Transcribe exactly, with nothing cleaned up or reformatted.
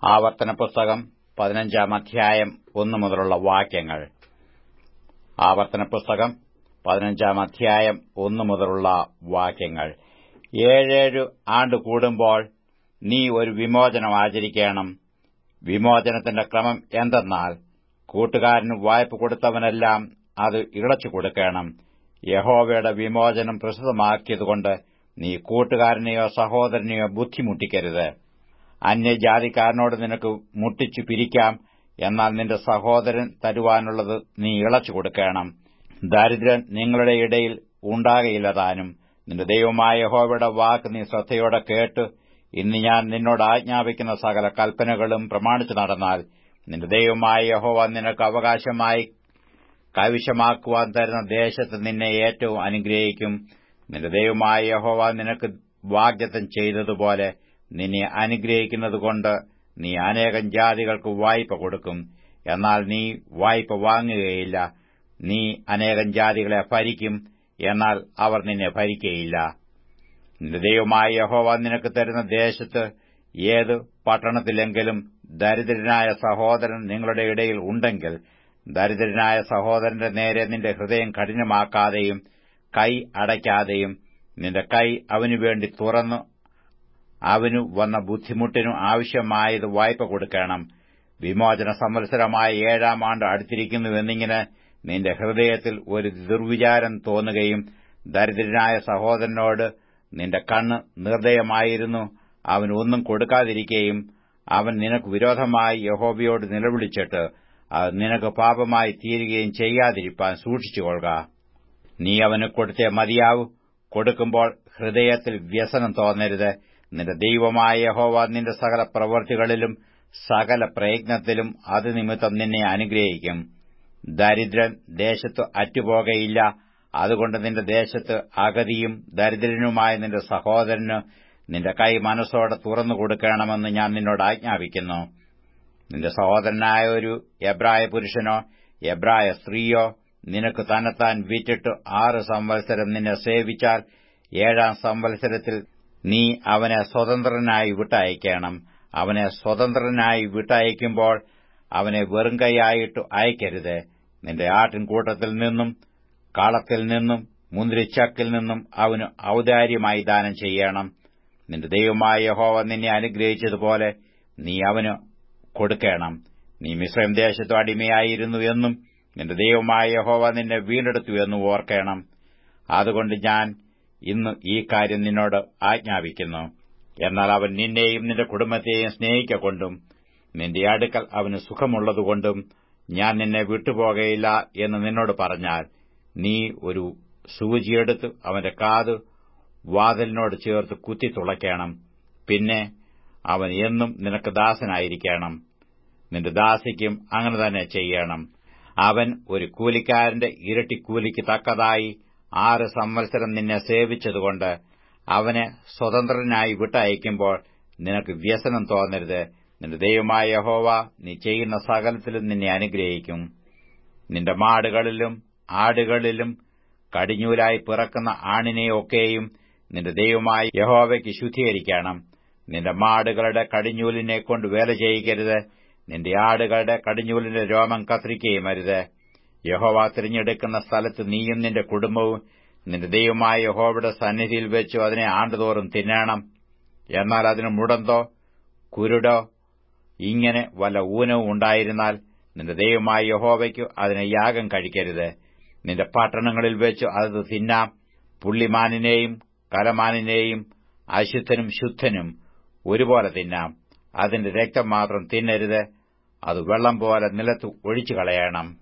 ആവർത്തന പുസ്തകം പതിനഞ്ചാം അധ്യായം ഒന്നു മുതലുള്ള വാക്യങ്ങൾ. ആവർത്തന പുസ്തകം പതിനഞ്ചാം അധ്യായം ഒന്നു മുതലുള്ള വാക്യങ്ങൾ. ഏഴേഴു ആണ്ട് കൂടുമ്പോൾ നീ ഒരു വിമോചനം ആചരിക്കണം. വിമോചനത്തിന്റെ ക്രമം എന്തെന്നാൽ, കൂട്ടുകാരന് വായ്പ കൊടുത്തവനെല്ലാം അത് ഇളച്ചു കൊടുക്കണം. യഹോവയുടെ വിമോചനം പ്രസിദ്ധമാക്കിയതുകൊണ്ട് നീ കൂട്ടുകാരനെയോ സഹോദരനെയോ ബുദ്ധിമുട്ടിക്കരുത്. അന്യജാതിക്കാരനോട് നിനക്ക് മുട്ടിച്ചു പിരിക്കാം, എന്നാൽ നിന്റെ സഹോദരൻ തരുവാനുള്ളത് നീ ഇളച്ചു കൊടുക്കണം. ദരിദ്രൻ നിങ്ങളുടെ ഇടയിൽ ഉണ്ടാകയില്ലതാനും. നിന്റെ ദൈവമായ യഹോവയുടെ വാക്ക് നീ ശ്രദ്ധയോടെ കേട്ട് ഇന്ന് ഞാൻ നിന്നോട് ആജ്ഞാപിക്കുന്ന സകല കൽപ്പനകളും പ്രമാണിച്ചു നടന്നാൽ, നിന്റെ ദൈവമായ യഹോവ നിനക്ക് അവകാശമായി കൈവശമാക്കുവാൻ തരുന്ന ദേശത്ത് നിന്നെ ഏറ്റവും അനുഗ്രഹിക്കും. നിന്റെ ദൈവമായ യഹോവ നിനക്ക് വാഗ്ദത്തം ചെയ്തതുപോലെ നിന്നെ അനുഗ്രഹിക്കുന്നതുകൊണ്ട് നീ അനേകം ജാതികൾക്ക് വായ്പ കൊടുക്കും. എന്നാൽ നീ വായ്പ വാങ്ങുകയില്ല. നീ അനേകം ജാതികളെ ഭരിക്കും, എന്നാൽ അവർ നിന്നെ ഭരിക്കയില്ല. നിന്റെ ദൈവമായ യഹോവ നിനക്ക് തരുന്ന ദേശത്ത് ഏത് പട്ടണത്തിലെങ്കിലും ദരിദ്രനായ സഹോദരൻ നിങ്ങളുടെ ഇടയിൽ ഉണ്ടെങ്കിൽ, ദരിദ്രനായ സഹോദരന്റെ നേരെ നിന്റെ ഹൃദയം കഠിനമാക്കാതെയും കൈ അടയ്ക്കാതെയും നിന്റെ കൈ അവനുവേണ്ടി തുറന്നു അവനു വന്ന ബുദ്ധിമുട്ടിനു ആവശ്യമായത് വായ്പ കൊടുക്കണം. വിമോചന സംവത്സരമായ ഏഴാം ആണ്ട് അടുത്തിരിക്കുന്നുവെന്നിങ്ങനെ നിന്റെ ഹൃദയത്തിൽ ഒരു ദുർവിചാരം തോന്നുകയും, ദരിദ്രനായ സഹോദരനോട് നിന്റെ കണ്ണ് നിർദ്ദയമായിരുന്നു അവന് ഒന്നും കൊടുക്കാതിരിക്കുകയും, അവൻ നിനക്ക് വിരോധമായി യഹോവയോട് നിലവിളിച്ചിട്ട് അത് നിനക്ക് പാപമായി തീരുകയും ചെയ്യാതിരിപ്പാൻ സൂക്ഷിച്ചുകൊള്ളുക. നീ അവന് കൊടുത്തേ മതിയാവൂ. കൊടുക്കുമ്പോൾ ഹൃദയത്തിൽ വ്യസനം തോന്നരുത്. നിന്റെ ദൈവമായ യഹോവ നിന്റെ സകല പ്രവൃത്തികളിലും സകല പ്രയത്നത്തിലും അത് നിമിത്തം നിന്നെ അനുഗ്രഹിക്കും. ദരിദ്രൻ ദേശത്ത് അറ്റുപോകയില്ല. അതുകൊണ്ട് നിന്റെ ദേശത്ത് അഗതിയും ദരിദ്രനുമായ നിന്റെ സഹോദരന് നിന്റെ കൈ മനസ്സോടെ തുറന്നു കൊടുക്കണമെന്ന് ഞാൻ നിന്നോട് ആജ്ഞാപിക്കുന്നു. നിന്റെ സഹോദരനായ ഒരു എബ്രായ പുരുഷനോ എബ്രായ സ്ത്രീയോ നിനക്ക് തന്നെത്താൻ വിറ്റിട്ട് ആറ് സംവത്സരം നിന്നെ സേവിച്ചാൽ, ഏഴാം സംവത്സരത്തിൽ നീ അവനെ സ്വതന്ത്രനായി വിട്ടയക്കണം. അവനെ സ്വതന്ത്രനായി വിട്ടയക്കുമ്പോൾ അവനെ വെറുങ്കൈയായിട്ട് അയക്കരുത്. നിന്റെ ആട്ടിൻകൂട്ടത്തിൽ നിന്നും കളത്തിൽ നിന്നും മുന്തിരിച്ചക്കിൽ നിന്നും അവന് ഔദാര്യമായി ദാനം ചെയ്യണം. നിന്റെ ദൈവമായ യഹോവ നിന്നെ അനുഗ്രഹിച്ചതുപോലെ നീ അവന് കൊടുക്കണം. നീ മിസ്രയീം ദേശത്തു അടിമയായിരുന്നു എന്നും നിന്റെ ദൈവമായ യഹോവ നിന്നെ വീണ്ടെടുത്തു എന്നും ഓർക്കണം. അതുകൊണ്ട് ഞാൻ ഇന്ന് ഈ കാര്യം നിന്നോട് ആജ്ഞാപിക്കുന്നു. എന്നാൽ അവൻ നിന്നെയും നിന്റെ കുടുംബത്തെയും സ്നേഹിക്കൊണ്ടും നിന്റെ അടുക്കൽ അവന് സുഖമുള്ളതുകൊണ്ടും ഞാൻ നിന്നെ വിട്ടുപോകയില്ല എന്ന് നിന്നോട് പറഞ്ഞാൽ, നീ ഒരു സൂചിയെടുത്ത് അവന്റെ കാത് വാതിലിനോട് ചേർത്ത് കുത്തി തുളയ്ക്കണം. പിന്നെ അവൻ എന്നും നിനക്ക് ദാസനായിരിക്കണം. നിന്റെ ദാസിക്കും അങ്ങനെ തന്നെ ചെയ്യണം. അവൻ ഒരു കൂലിക്കാരന്റെ ഇരട്ടി കൂലിക്ക് തക്കതായി ആറ് സംവത്സരം നിന്നെ സേവിച്ചതുകൊണ്ട് അവനെ സ്വതന്ത്രനായി വിട്ടയക്കുമ്പോൾ നിനക്ക് വ്യസനം തോന്നരുത്. നിന്റെ ദൈവമായ യഹോവ നീ ചെയ്യുന്ന സകലത്തിലും നിന്നെ അനുഗ്രഹിക്കും. നിന്റെ മാടുകളിലും ആടുകളിലും കടിഞ്ഞൂലായി പിറക്കുന്ന ആണിനെയൊക്കെയും നിന്റെ ദൈവമായ യഹോവയ്ക്ക് ശുദ്ധീകരിക്കണം. നിന്റെ മാടുകളുടെ കടിഞ്ഞൂലിനെക്കൊണ്ട് വേല ചെയ്യിക്കരുത്. നിന്റെ ആടുകളുടെ കടിഞ്ഞൂലിന്റെ രോമം കത്രിക്കുകയും അരുത്. യഹോവ തിരഞ്ഞെടുക്കുന്ന സ്ഥലത്ത് നീയും നിന്റെ കുടുംബവും നിന്റെ ദൈവമായ യഹോവയുടെ സന്നിധിയിൽ വെച്ചു അതിനെ ആണ്ടുതോറും തിന്നണം. എന്നാൽ അതിന് മുടന്തോ കുരുടോ ഇങ്ങനെ വല്ല ഊനവും ഉണ്ടായിരുന്നാൽ നിന്റെ ദൈവമായ യഹോവയ്ക്കു അതിനെ യാഗം കഴിക്കരുത്. നിന്റെ പട്ടണങ്ങളിൽ വെച്ചു അത് തിന്നാം. പുള്ളിമാനിനെയും കലമാനിനെയും അശുദ്ധനും ശുദ്ധനും ഒരുപോലെ തിന്നാം. അതിന്റെ രക്തം മാത്രം തിന്നരുത്. അത് വെള്ളം പോലെ നിലത്ത് ഒഴിച്ചു കളയണം.